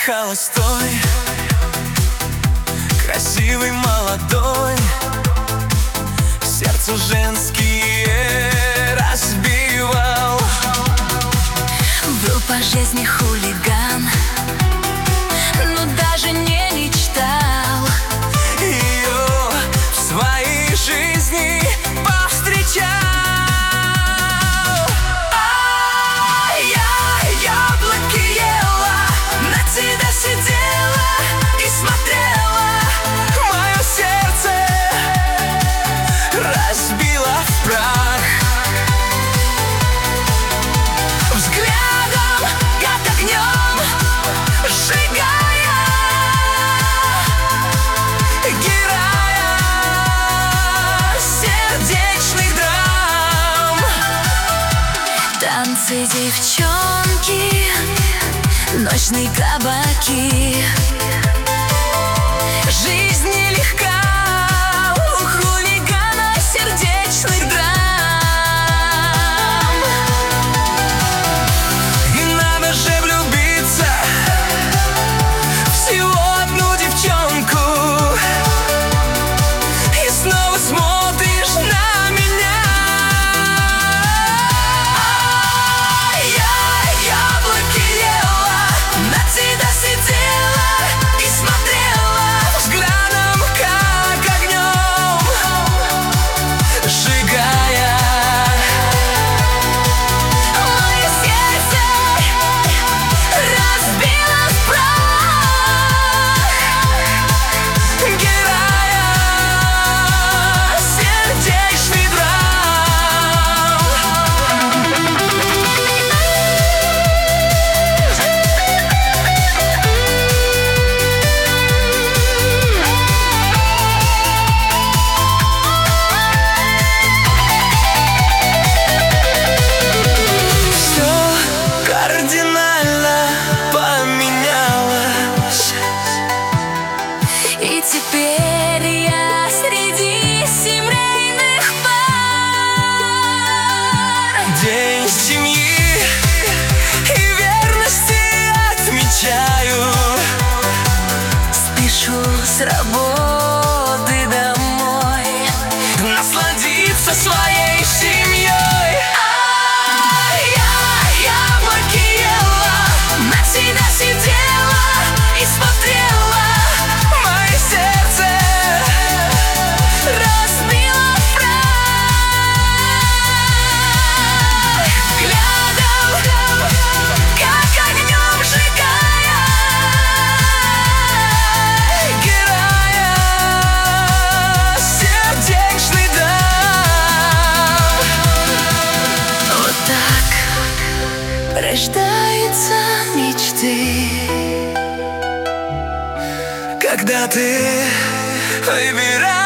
холостой, красивый, молодой, сердце женские разбивал. Был по жизни хулиган, но даже не мечтал ее в своей жизни повстречал. Танцы, девчонки, ночные кабаки. Жизнь нелегка у хулигана сердечных драм. И надо же влюбиться всего одну девчонку, и снова смотришь на меня. И теперь я среди семейных пар День семьи и верности отмечаю. спешу с работы домой Насладиться своей семьей. Яблоки ела, на тебя сидела и смотрела. Мое сердце разбила в прах, глядом, как огнем сжигая герая сердечный дар. Вот так рождаются мечты, Когда ты выбираешь